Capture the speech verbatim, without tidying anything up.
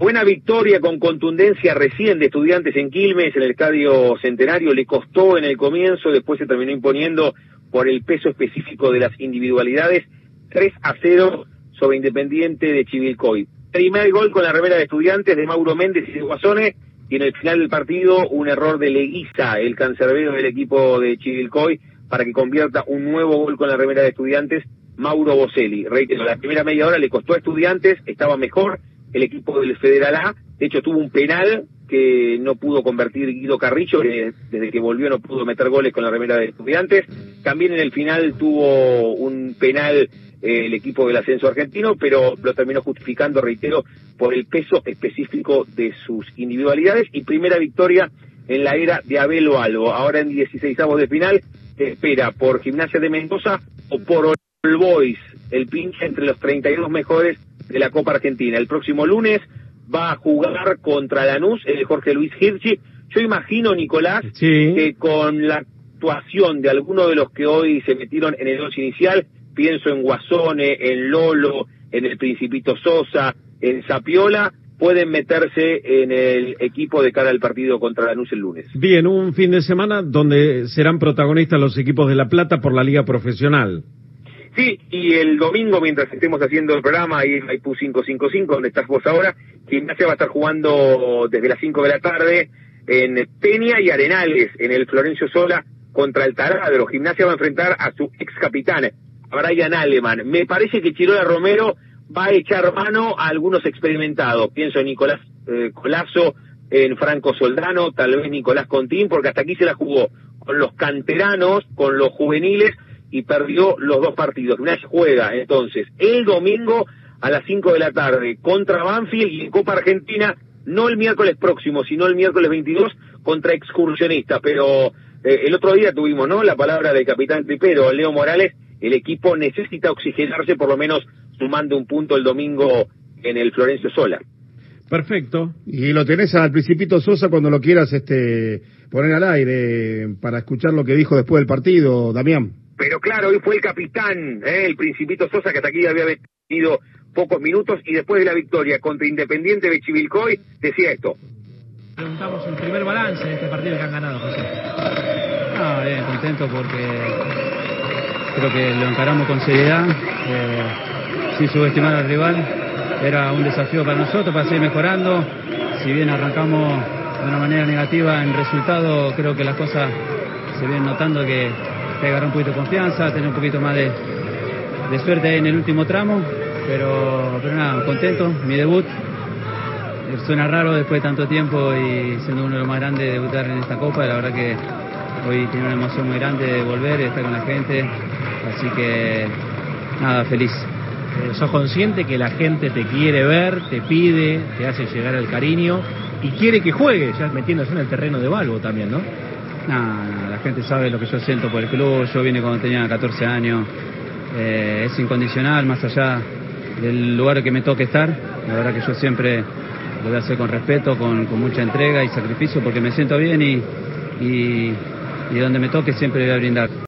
Buena victoria con contundencia recién de Estudiantes en Quilmes, en el Estadio Centenario. Le costó en el comienzo, después se terminó imponiendo por el peso específico de las individualidades. tres a cero sobre Independiente de Chivilcoy. Primer gol con la remera de Estudiantes de Mauro Méndez y de Guasone, y en el final del partido un error de Leguiza, el cancerbero del equipo de Chivilcoy, para que convierta un nuevo gol con la remera de Estudiantes, Mauro Boselli. Reitero, la primera media hora le costó a Estudiantes, estaba mejor el equipo del Federal A, de hecho tuvo un penal que no pudo convertir Guido Carrillo, que desde que volvió no pudo meter goles con la remera de Estudiantes. También en el final tuvo un penal eh, el equipo del ascenso argentino, pero lo terminó justificando, reitero, por el peso específico de sus individualidades, y primera victoria en la era de Abel Albo. Ahora en dieciseisavos de final se espera por Gimnasia de Mendoza o por All Boys, el pinche entre los treinta y dos mejores de la Copa Argentina. El próximo lunes va a jugar contra Lanús, el Jorge Luis Hirschi. Yo imagino, Nicolás, sí, que con la actuación de algunos de los que hoy se metieron en el once inicial, pienso en Guasone, en Lolo, en el Principito Sosa, en Zapiola, pueden meterse en el equipo de cara al partido contra Lanús el lunes. Bien, un fin de semana donde serán protagonistas los equipos de La Plata por la Liga Profesional. Sí, y el domingo, mientras estemos haciendo el programa, ahí en Maipú quinientos cincuenta y cinco, donde estás vos ahora, Gimnasia va a estar jugando desde las cinco de la tarde en Peña y Arenales, en el Florencio Sola, contra el Taladro. Gimnasia va a enfrentar a su ex capitán, Brian Aleman. Me parece que Chirola Romero va a echar mano a algunos experimentados. Pienso en Nicolás eh, Colazo, en Franco Soldano, tal vez Nicolás Contín, porque hasta aquí se la jugó con los canteranos, con los juveniles, y perdió los dos partidos. Gimnasia juega entonces el domingo a las cinco de la tarde contra Banfield, y en Copa Argentina, no el miércoles próximo, sino el miércoles veintidós, contra Excursionista. Pero eh, el otro día tuvimos, ¿no?, la palabra del capitán tripero, Leo Morales. El equipo necesita oxigenarse, por lo menos sumando un punto el domingo en el Florencio Sola. Perfecto. Y lo tenés al Principito Sosa cuando lo quieras este poner al aire para escuchar lo que dijo después del partido, Damián. Pero claro, hoy fue el capitán, ¿eh? el Principito Sosa, que hasta aquí había tenido pocos minutos, y después de la victoria contra Independiente de Chivilcoy, decía esto. Preguntamos el primer balance de este partido que han ganado, José. Ah, bien, contento porque creo que lo encaramos con seriedad, eh, sin subestimar al rival. Era un desafío para nosotros, para seguir mejorando. Si bien arrancamos de una manera negativa en resultado, creo que las cosas se vienen notando, que hay que agarrar un poquito de confianza, tener un poquito más de, de suerte en el último tramo, pero, pero nada, contento. Mi debut suena raro después de tanto tiempo y siendo uno de los más grandes de debutar en esta Copa. La verdad que hoy tiene una emoción muy grande de volver y estar con la gente, así que nada, feliz. Eh, sos consciente que la gente te quiere ver, te pide, te hace llegar el cariño y quiere que juegues, ya metiéndose en el terreno de Balbo también, ¿no? Nah, la gente sabe lo que yo siento por el club. Yo vine cuando tenía catorce años, eh, es incondicional, más allá del lugar que me toque estar. La verdad que yo siempre lo voy a hacer con respeto, con, con mucha entrega y sacrificio, porque me siento bien, y, y, y donde me toque siempre voy a brindar.